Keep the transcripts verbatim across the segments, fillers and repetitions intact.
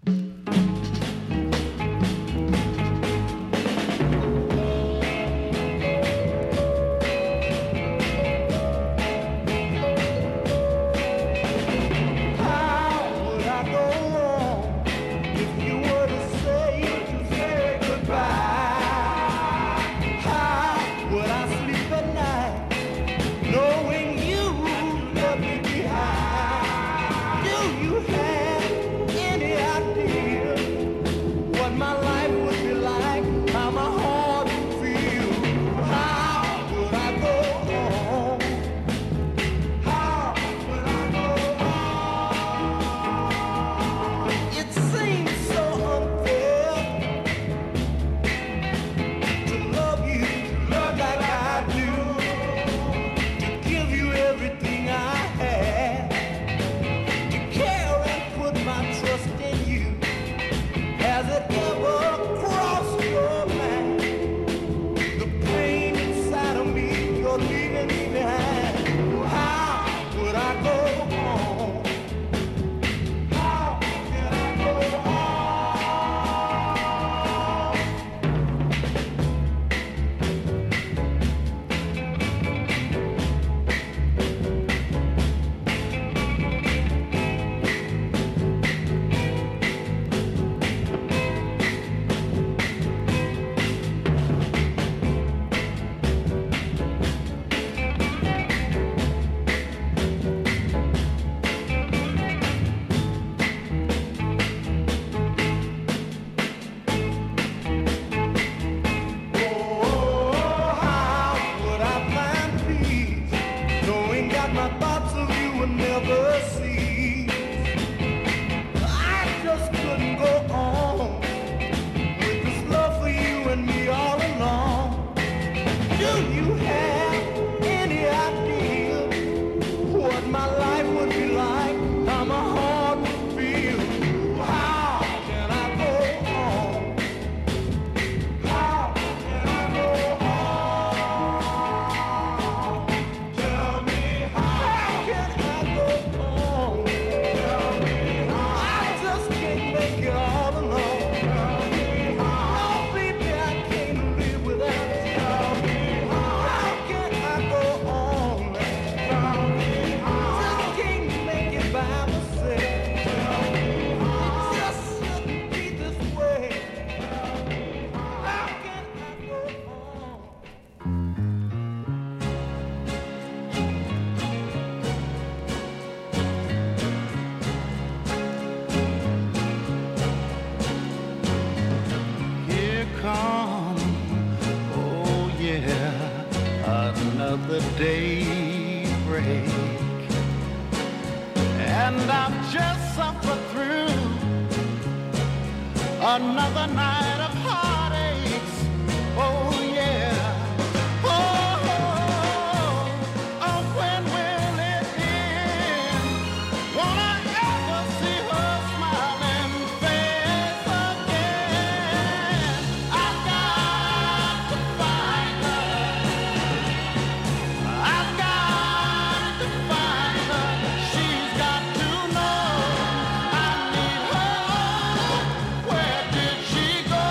the daybreak, and I've just suffered through another night of heartaches. Oh yeah. Oh, oh, oh, when will it end? Won't I ever see her smiling face again? I've got to find her. I've got to find her. She's got to know I need her. Where did she go?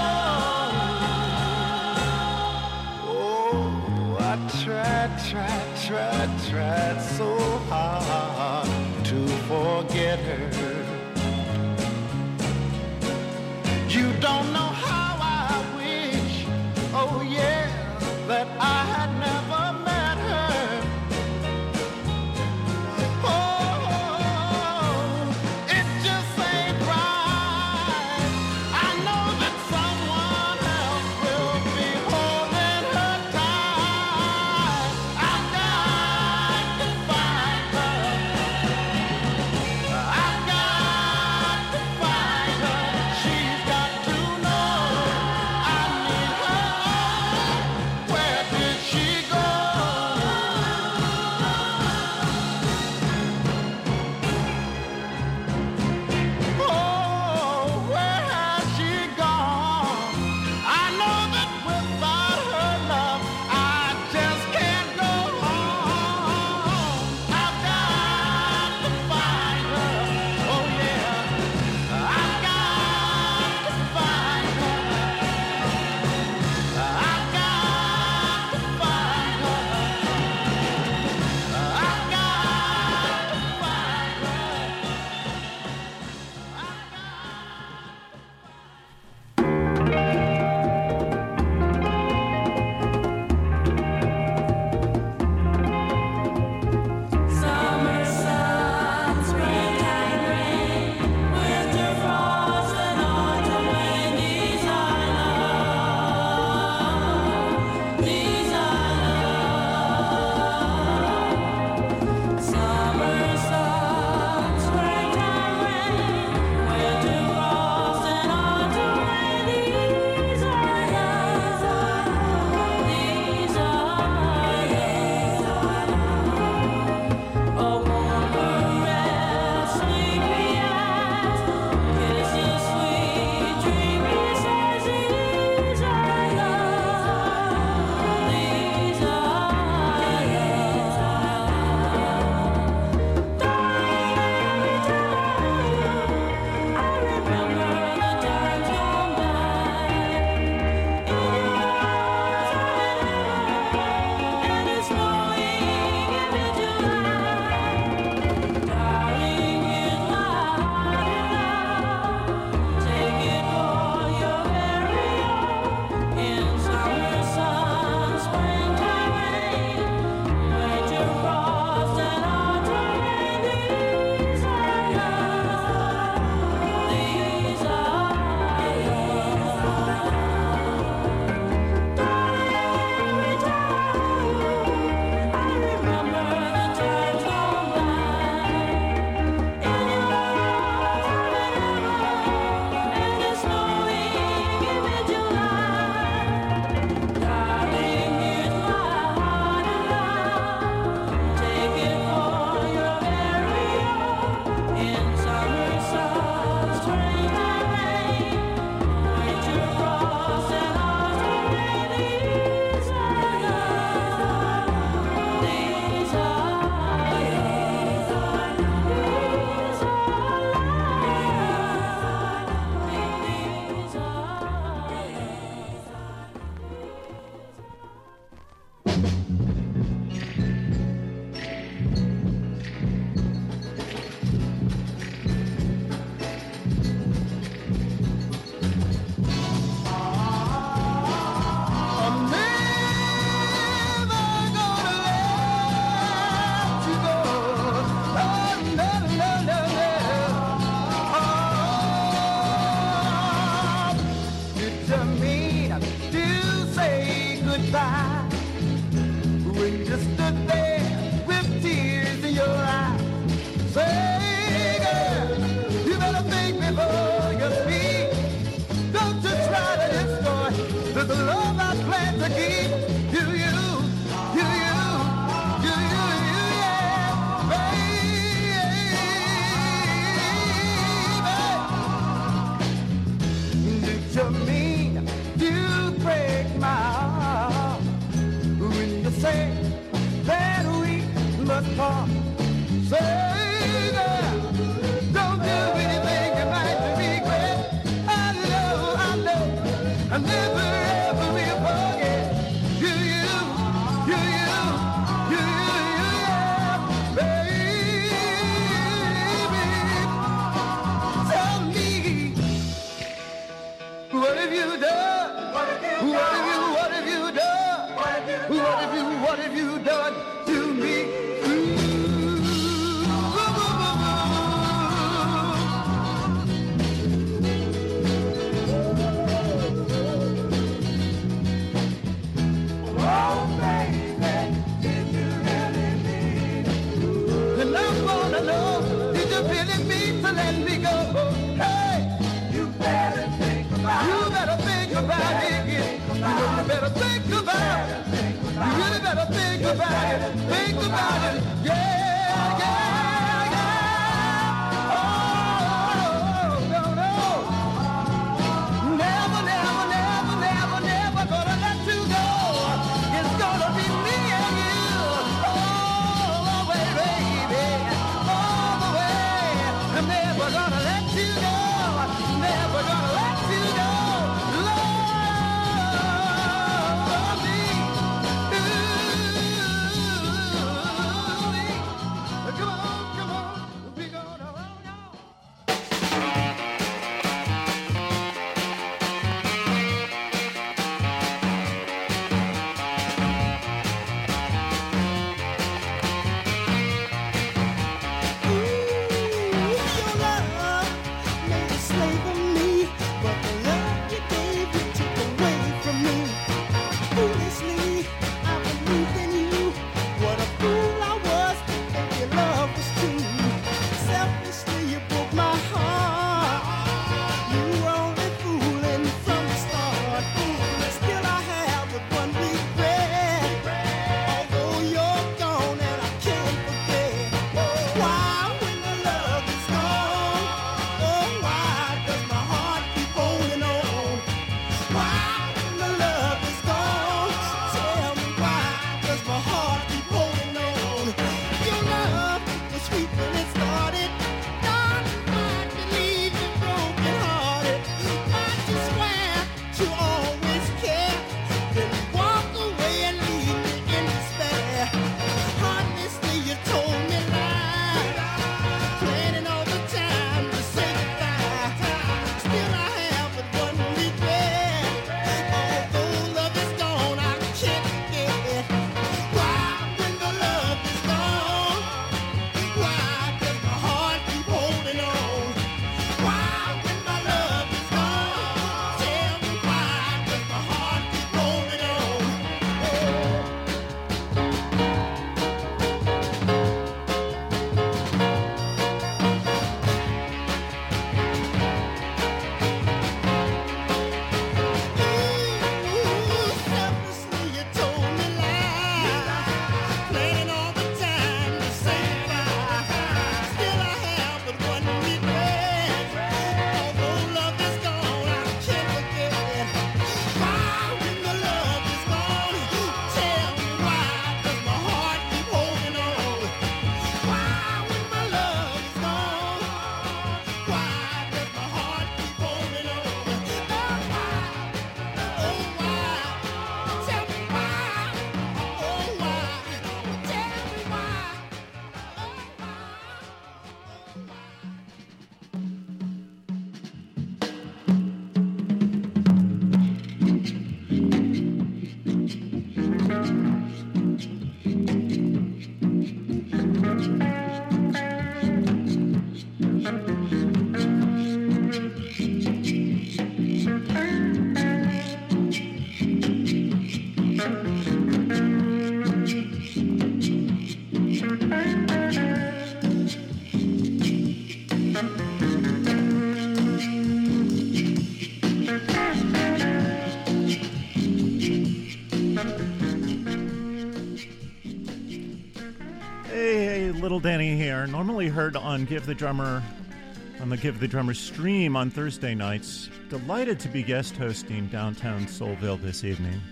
Little Danny here, normally heard on Give the Drummer, on the Give the Drummer stream on Thursday nights. Delighted to be guest hosting downtown Soulville this evening.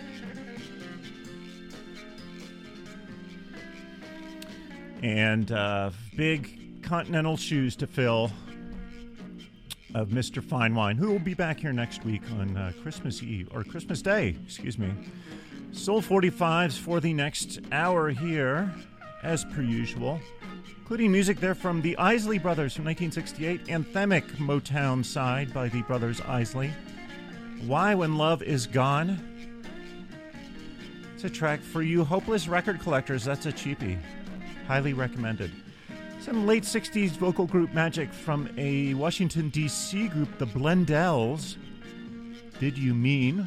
And uh, big continental shoes to fill of Mister Fine Wine, who will be back here next week on uh, Christmas Eve, or Christmas Day, excuse me. Soul forty-fives for the next hour here, as per usual, including music there from the Isley Brothers from nineteen sixty-eight, anthemic Motown side by the Brothers Isley. Why When Love Is Gone. It's a track for you hopeless record collectors. That's a cheapie. Highly recommended. Some late sixties vocal group magic from a Washington, D C group, the Blendells. Did You Mean?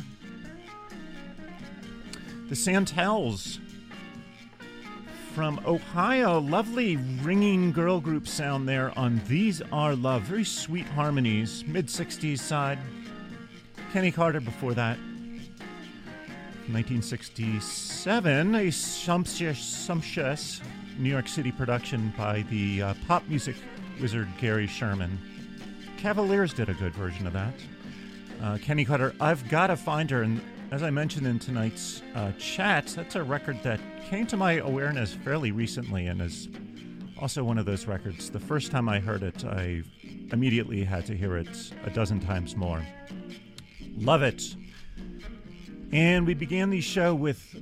The Santels from Ohio. Lovely ringing girl group sound there on These Are Love. Very sweet harmonies. mid-sixties side. Kenny Carter before that. nineteen sixty-seven, a sumptuous, sumptuous New York City production by the uh, pop music wizard Gary Sherman. Cavaliers did a good version of that. Uh, Kenny Carter, I've Gotta Find Her. And as I mentioned in tonight's uh, chat, that's a record that came to my awareness fairly recently and is also one of those records. The first time I heard it, I immediately had to hear it a dozen times more. Love it. And we began the show with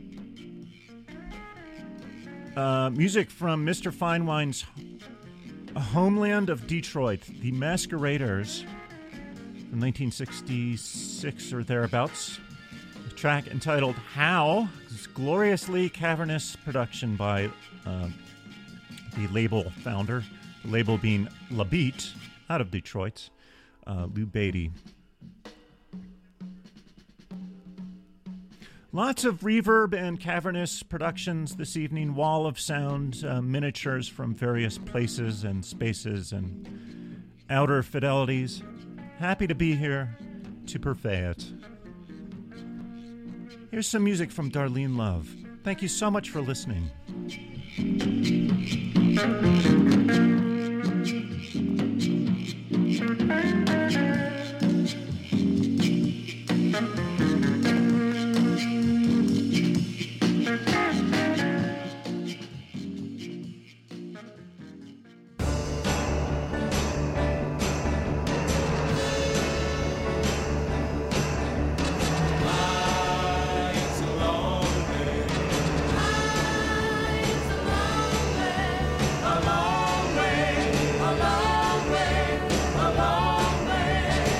uh, music from Mister Fine Wine's homeland of Detroit, the Masqueraders, from nineteen sixty-six or thereabouts. A track entitled How. This gloriously cavernous production by uh, the label founder, the label being La Beat, out of Detroit, uh, Lou Beatty. Lots of reverb and cavernous productions this evening. Wall of sound, uh, miniatures from various places and spaces and outer fidelities. Happy to be here to purvey it. Here's some music from Darlene Love. Thank you so much for listening. A long way, a long way, a long way.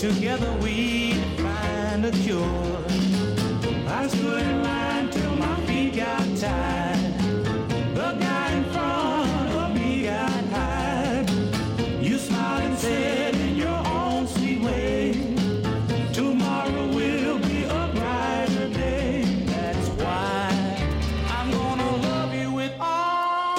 together we'd find a cure. I stood in line till my feet got tired. The guy in front of me got hired. You smiled and said in your own sweet way, tomorrow will be a brighter day. That's why I'm gonna love you with all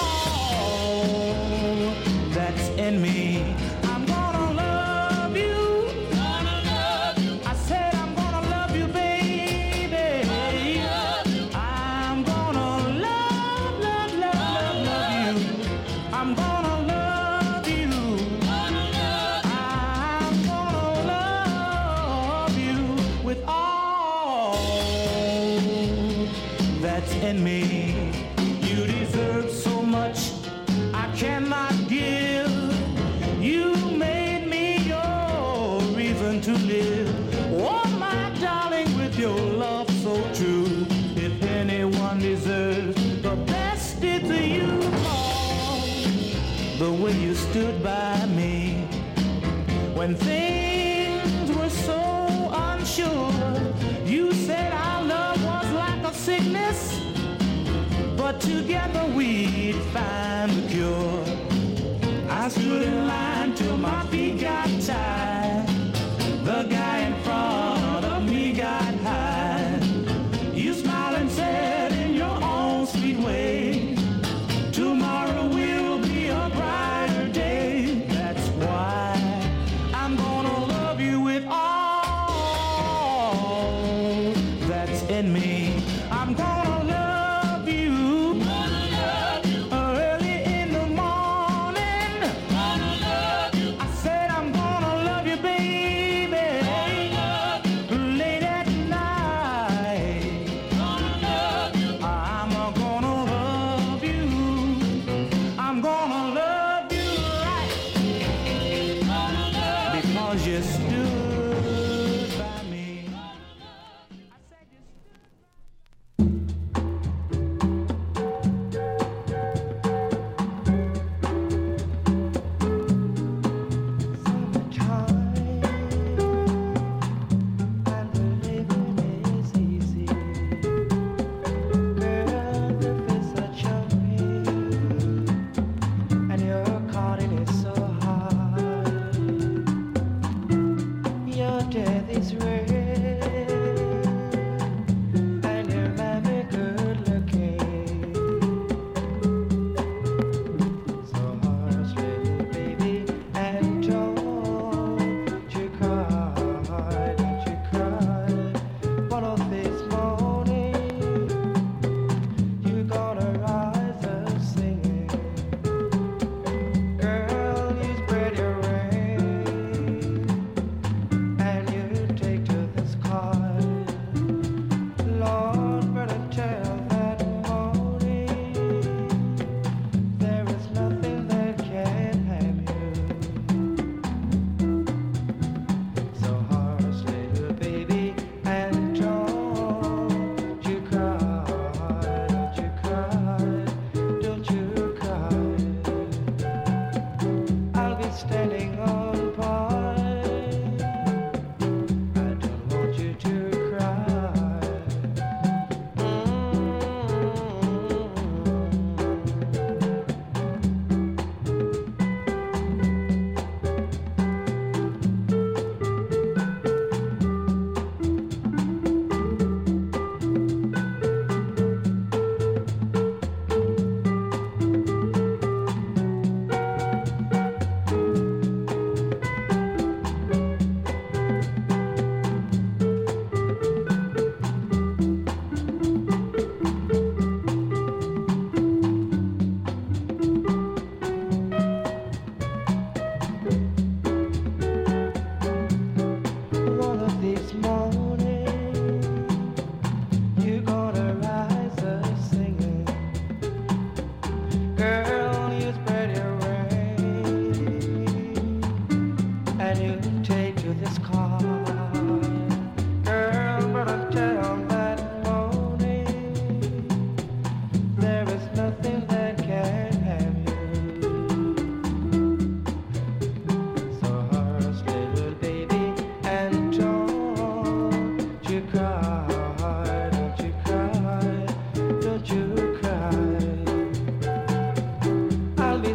that's in me. I'm gonna love you. Gonna love you. I said I'm gonna love you, baby. Gonna love you. I'm gonna love, love, love, love, love you. I'm gonna love you. Gonna love you. I'm gonna love you with all that's in me. You deserve so much I cannot give. You made me your reason to live. Oh, my darling, with your love so true. If anyone deserves the best, it's you. Oh, the way you stood by me when things were so unsure. You said our love was like a sickness, but together we'd find the cure. I stood in line till my feet got tired. The guy in front of me got hired. You smiled and said in your own sweet way, tomorrow will be a brighter day. That's why I'm gonna love you with all that's in me. I'm gonna love you. Gonna love you. Early in the morning. Gonna love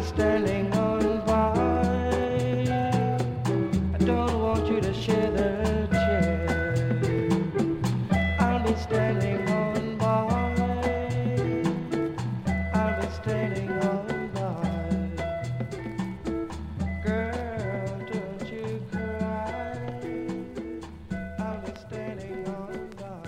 standing on by. I don't want you to share the chair. I'll be standing on by. I'll be standing on by. Girl, don't you cry. I'll be standing on by.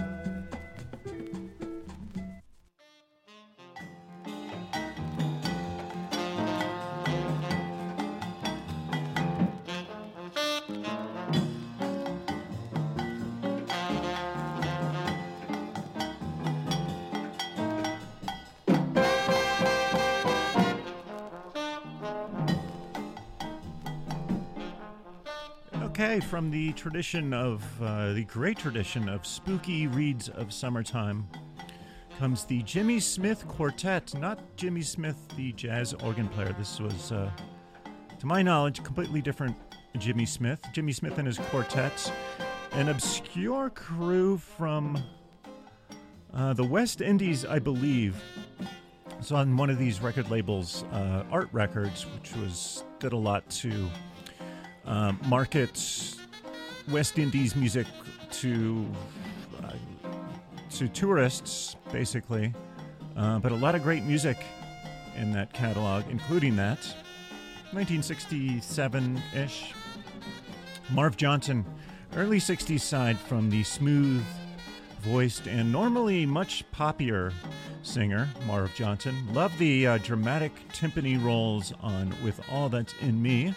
Okay, from the tradition of, uh, the great tradition of spooky reeds of summertime comes the Jimmy Smith Quartet. Not Jimmy Smith, the jazz organ player. This was, uh, to my knowledge, completely different Jimmy Smith. Jimmy Smith and his quartet, an obscure crew from uh, the West Indies, I believe. It's on one of these record labels, uh, Art Records, which was did a lot to Um, market West Indies music to uh, to tourists, basically. Uh, but a lot of great music in that catalog, including that. nineteen sixty-seven-ish. Marv Johnson, early sixties side from the smooth-voiced and normally much poppier singer, Marv Johnson. Love the uh, dramatic timpani rolls on With All That's In Me.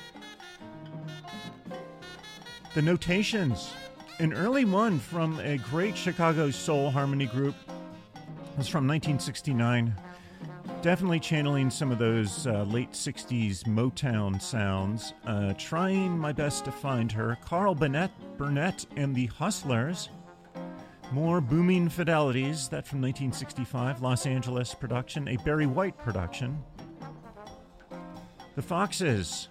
The Notations, an early one from a great Chicago soul harmony group. It was from nineteen sixty-nine. Definitely channeling some of those uh, late sixties Motown sounds. Uh, trying my best to find her. Carl Burnett, Burnett and the Hustlers. More booming fidelities. That from nineteen sixty-five. Los Angeles production. A Barry White production. The Foxes.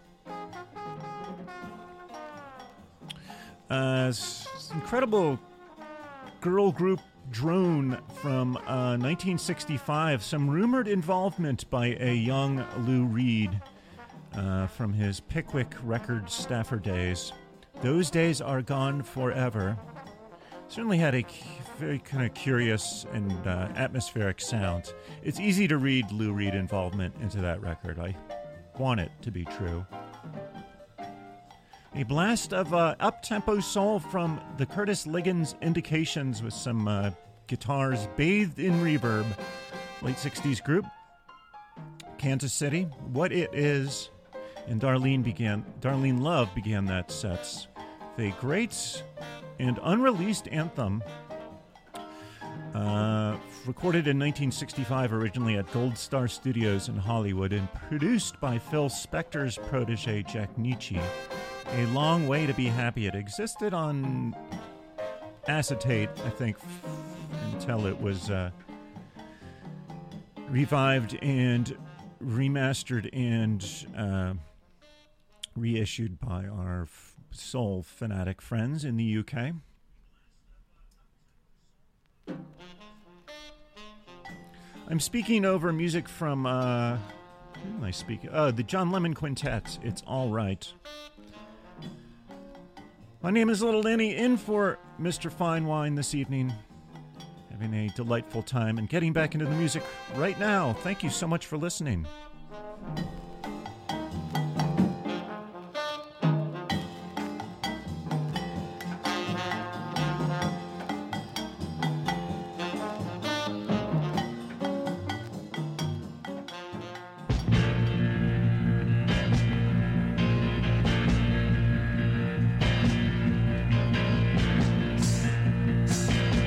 Uh, incredible girl group Drone from uh, nineteen sixty-five. Some rumored involvement by a young Lou Reed uh, from his Pickwick Records staffer days. Those days are gone forever. Certainly had a very kind of curious and uh, atmospheric sound. It's easy to read Lou Reed involvement into that record. I want it to be true. A blast of uh, up-tempo soul from the Curtis Liggins Indications with some uh, guitars bathed in reverb. Late sixties group. Kansas City, What It Is, and Darlene began. Darlene Love began that set. The great and unreleased anthem, uh, recorded in nineteen sixty-five, originally at Gold Star Studios in Hollywood, and produced by Phil Spector's protege Jack Nietzsche. A Long Way to Be Happy. It existed on acetate, I think, until it was uh, revived and remastered and uh, reissued by our f- soul fanatic friends in the U K. I'm speaking over music from, uh, who am I speaking? Uh, the John Lemon Quintet. It's All Right. My name is Little Lenny, in for Mister Fine Wine this evening. Having a delightful time and getting back into the music right now. Thank you so much for listening.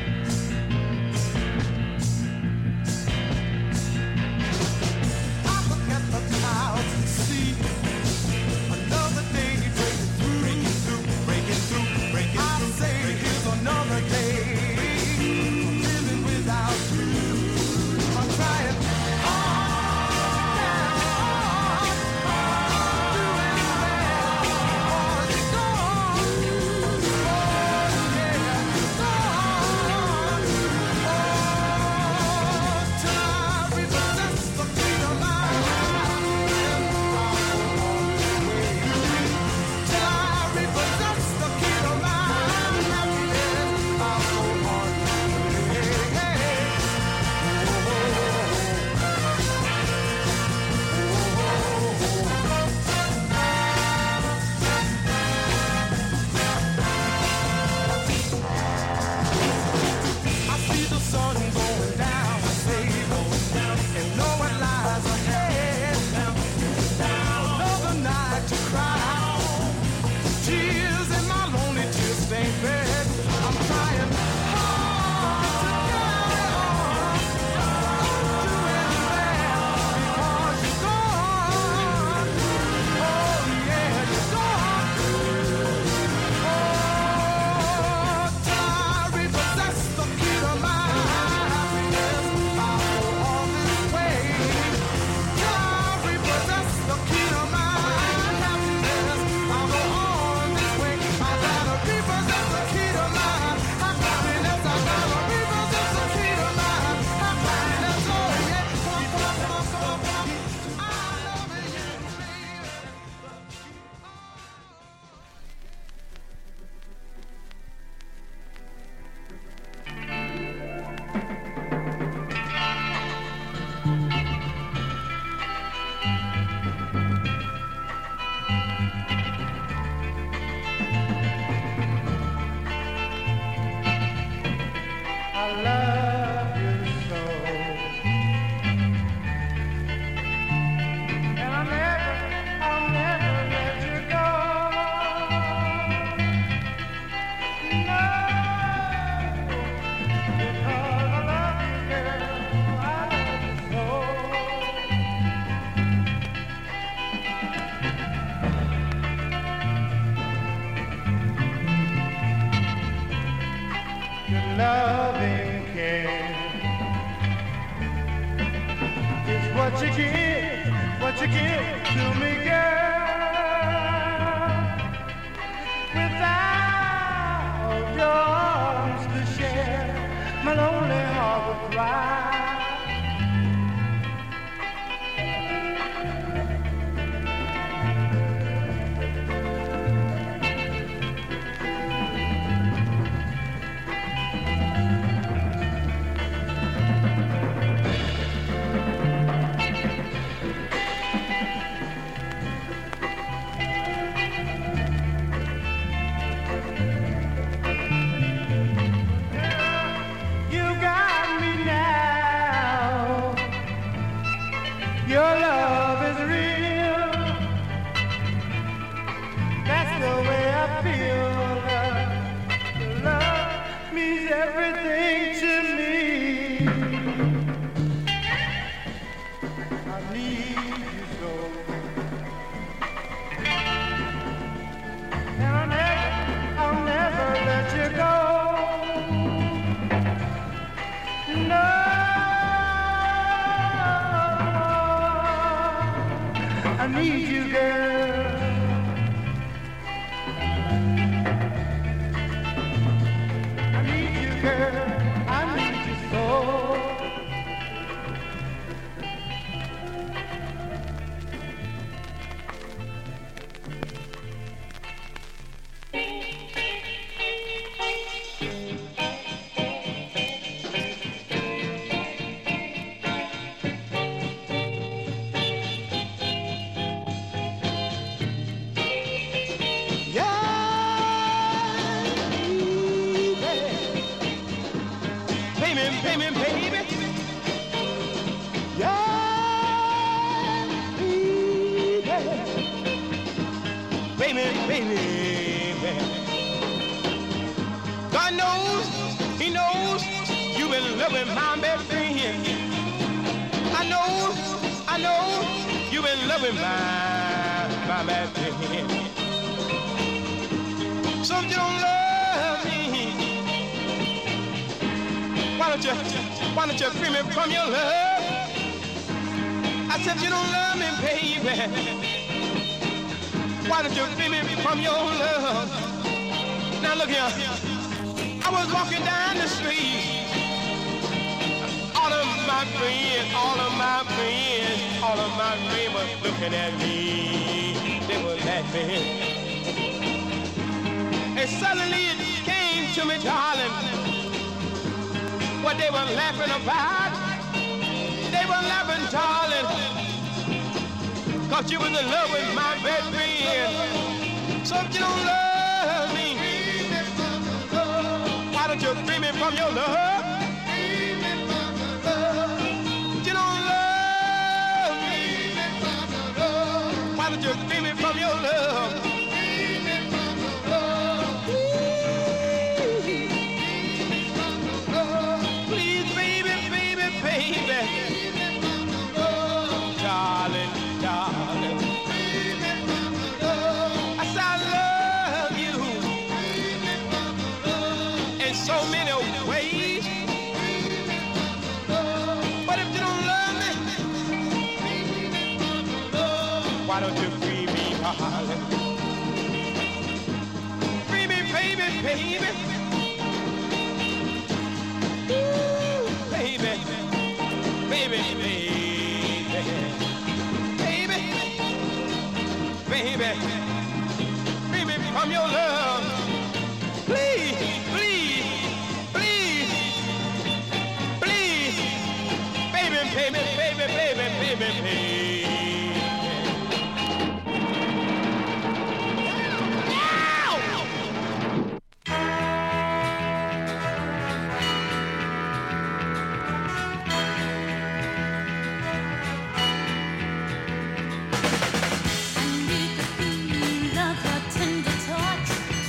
I'm give to me, girl, without your arms to share, my lonely heart would cry. Tender touch.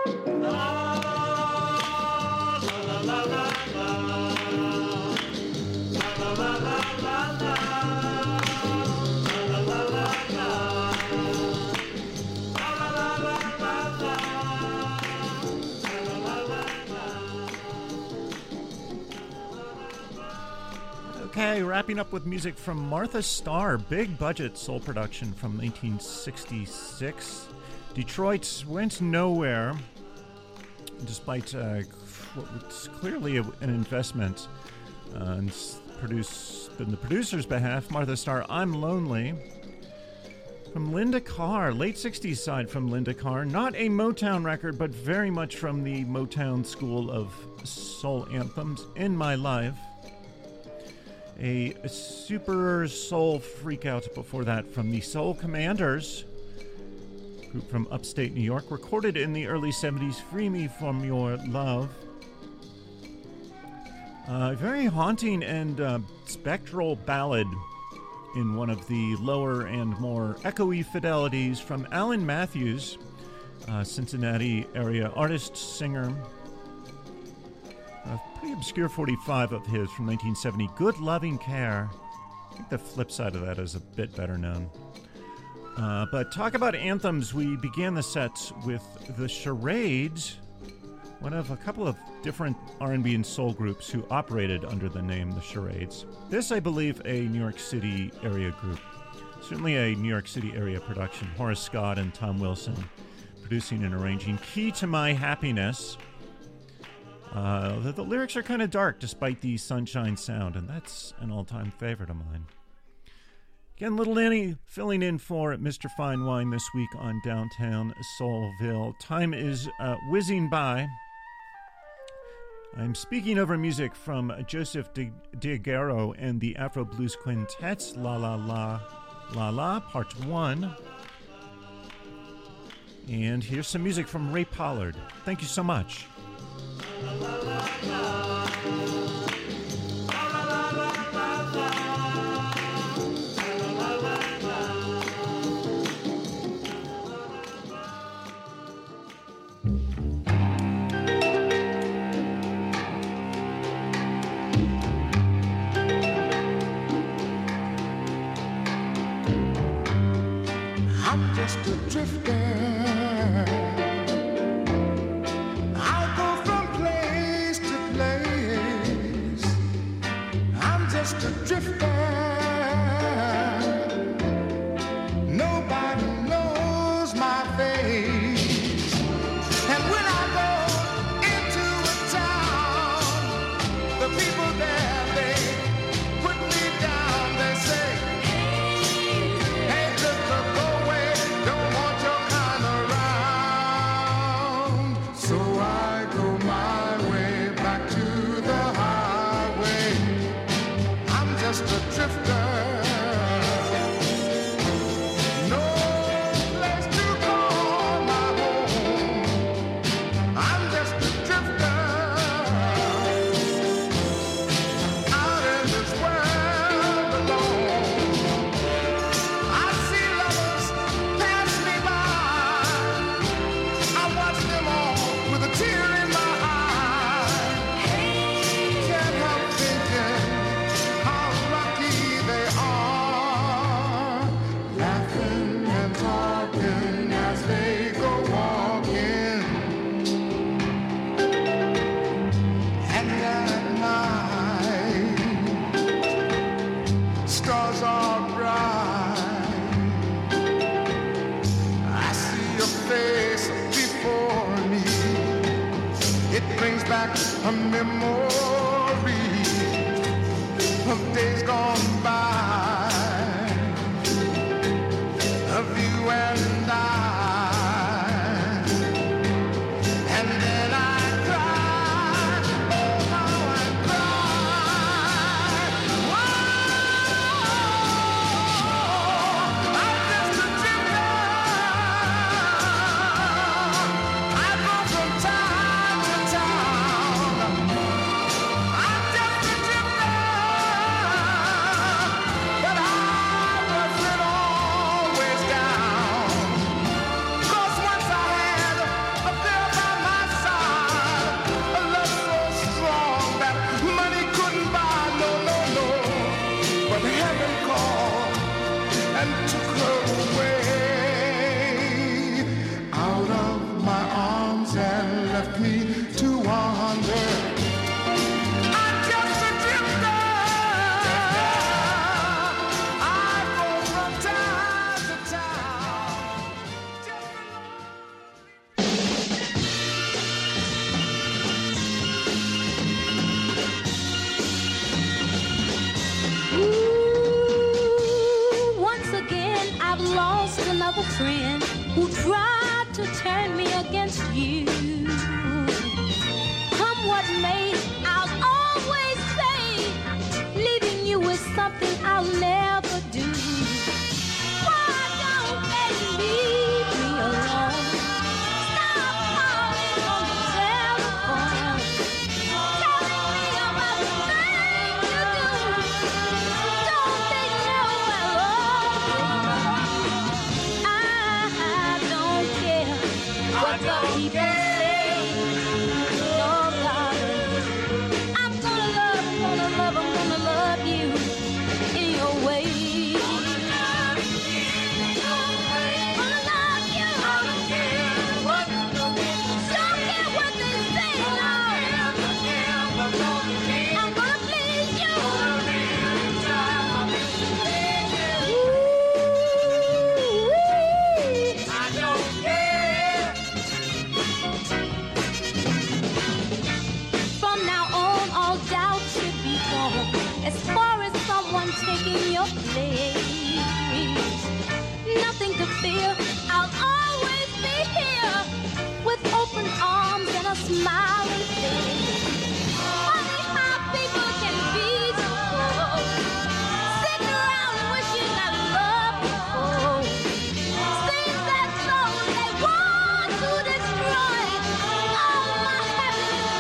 Okay, wrapping up with music from Martha Starr, big budget soul production from nineteen sixty-six. Detroit went nowhere, despite uh, what's clearly a, an investment uh, and produce, in the producer's behalf. Martha Starr, I'm Lonely. From Linda Carr, late sixties side from Linda Carr. Not a Motown record, but very much from the Motown school of soul anthems. In My Life. A super soul freakout before that from the Soul Commanders, group from upstate New York, recorded in the early seventies, Free Me From Your Love. A very haunting and uh, spectral ballad in one of the lower and more echoey fidelities from Alan Matthews, uh, Cincinnati area artist, singer. A pretty obscure forty-five of his from nineteen seventy, Good Loving Care. I think the flip side of that is a bit better known. Uh, but talk about anthems, we began the sets with the Charades, one of a couple of different R and B and soul groups who operated under the name the Charades. This, I believe, a New York City area group. Certainly a New York City area production. Horace Scott and Tom Wilson producing and arranging. Key to My Happiness. Uh, the, the lyrics are kind of dark despite the sunshine sound, and that's an all-time favorite of mine. Again, Little Annie filling in for Mister Fine Wine this week on Downtown Soulville. Time is uh, whizzing by. I'm speaking over music from Joseph Diagaro and the Afro Blues Quintet's La La La La La, Part one. And here's some music from Ray Pollard. Thank you so much. La, la, la, la. La, la, la, la, la. La, la, la, I'm just a drifter. A drifter, nobody knows my face, and when I go into a town, the people there, they put me down, they say, hey, drifter, go away, don't want your kind around, so I go my way back to the highway. Just a drifter, no place to call my home. I'm just a drifter, out in this world alone. I see lovers pass me by, I watch them all with a tear in my eye. Can't help thinking they are, laughing and talking as they go walking, and at night stars are bright. I see your face before me, it brings back a memory of days gone by, of you and I, and then I cry, oh how I cry, whoa, I'm just a drifter, I go from town to town, I've lost another friend who tried to turn me against you. Come what may, I'll always say, leaving you is something I'll never do. Why don't they leave me alone? Stop calling on the telephone, telling me about the things you do. Don't they know I love you? I don't care what the people say. No, darling, I'm gonna love, I'm gonna love, I'm gonna love you in your way. Gonna love you. Don't care what they say, no. I'm gonna please you. Ooh, I don't care. From now on, all doubt should be gone. As far as someone taking your place, nothing to fear. I'll always be here with open arms and a smiling face. Funny how people can be so cold, sitting around wishing that love was cold. Seems as though they want to destroy all my happiness,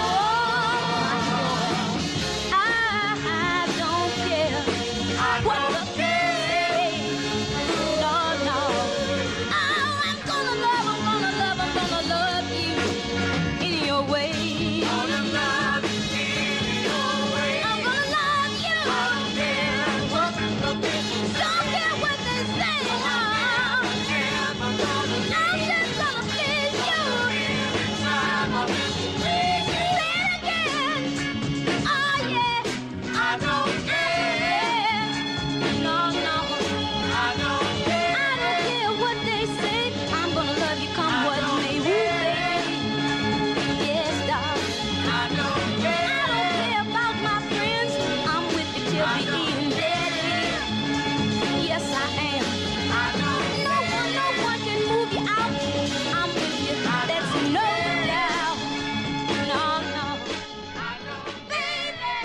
all my joy. I don't care what the people say. No, no. Oh, I'm gonna love, I'm gonna love, I'm gonna love you in your way. I'm gonna love you in your way. I'm gonna love you. I don't care what the people say. Don't care what they say. No. I'm just gonna please you. Say it again. Oh yeah. I don't care. No, no. I don't care. I don't care what they say. I'm gonna love you come what may. Ooh, baby. Yes, darling. I don't care. I don't care about my friends. I'm with you till the end, baby. Yes, I am. No one, no one can move you out. I'm with you. There's no doubt. No, no. Baby.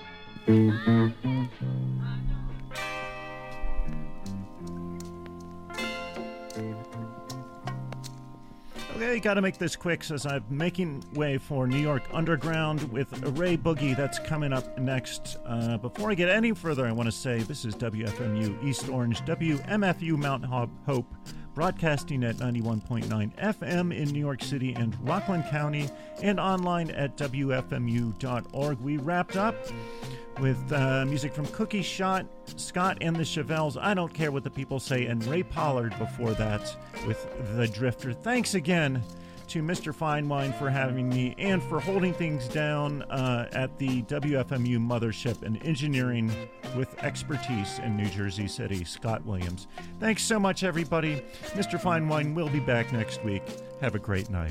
Okay, gotta make this quick as I'm making way for New York Underground with Ray Boogie. That's coming up next. Uh, before I get any further, I want to say this is W F M U East Orange, W M F U Mount Hope, broadcasting at ninety-one point nine F M in New York City and Rockland County, and online at W F M U dot org. We wrapped up with uh, music from Cookie Shot, Scott and the Chevelles, I Don't Care What the People Say, and Ray Pollard before that with The Drifter. Thanks again to Mister Fine Wine for having me and for holding things down uh, at the W F M U mothership and engineering with expertise in New Jersey City, Scott Williams. Thanks so much, everybody. Mister Fine Wine will be back next week. Have a great night.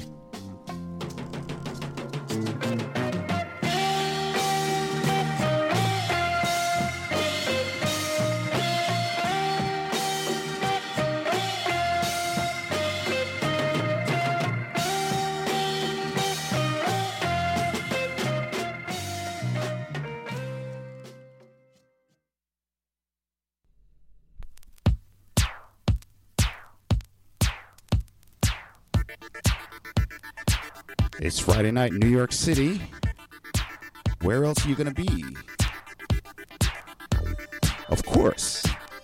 It's Friday night in New York City. Where else are you going to be? Of course,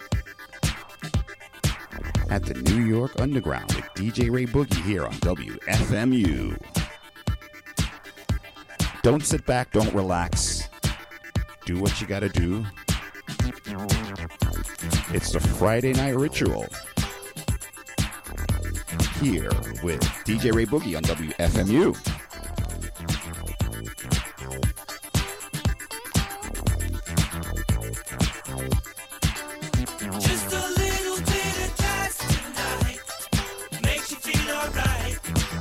at the New York Underground with D J Ray Boogie here on W F M U. Don't sit back, don't relax. Do what you got to do. It's the Friday Night Ritual here with D J Ray Boogie on W F M U. Just a little bit of jazz tonight makes you feel alright.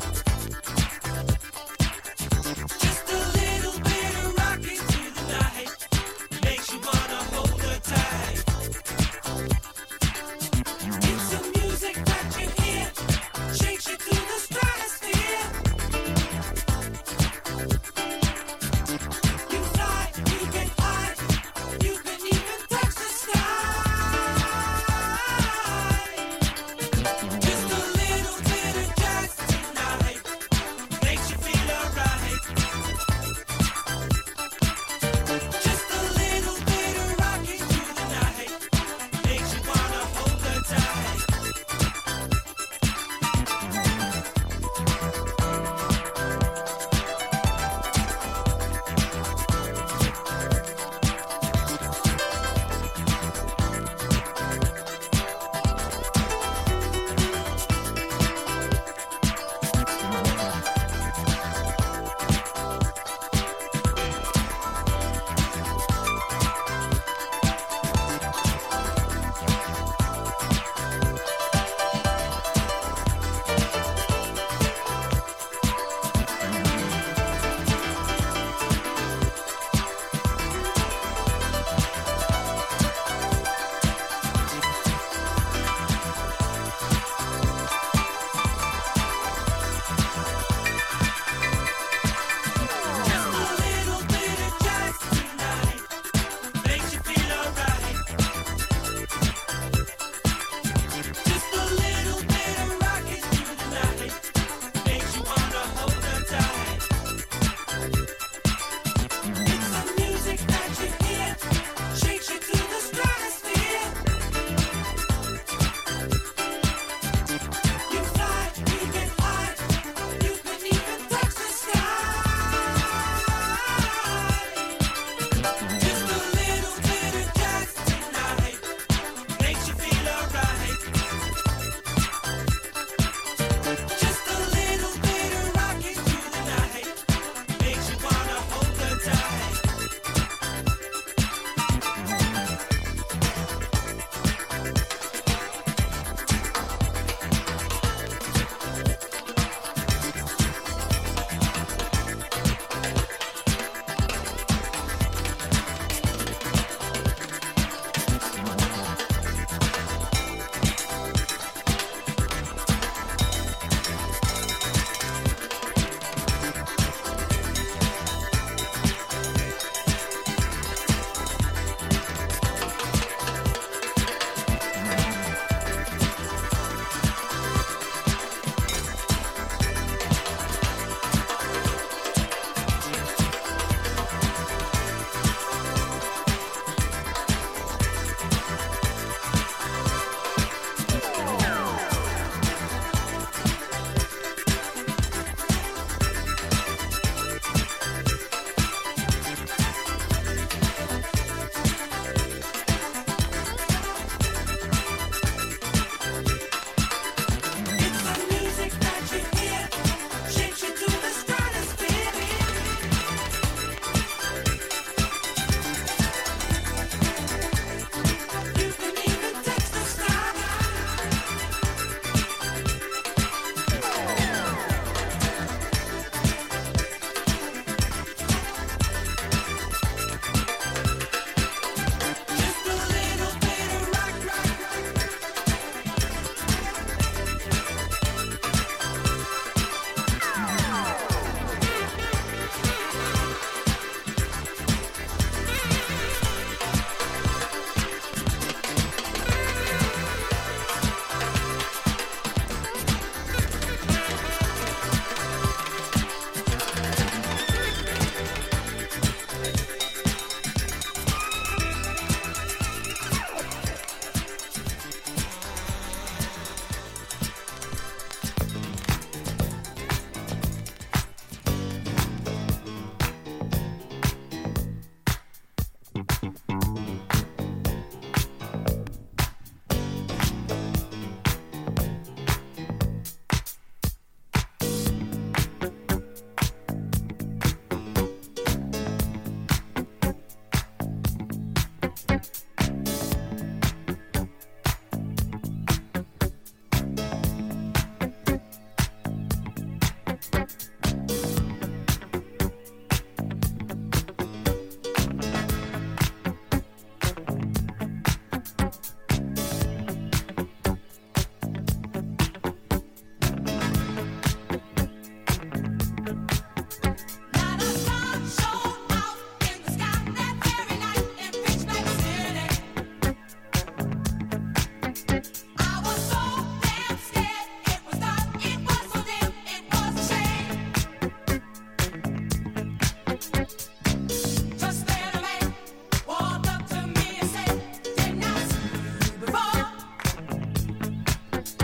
Just a little bit of rocking through the night makes you wanna hold her tight. It's a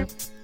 Yep.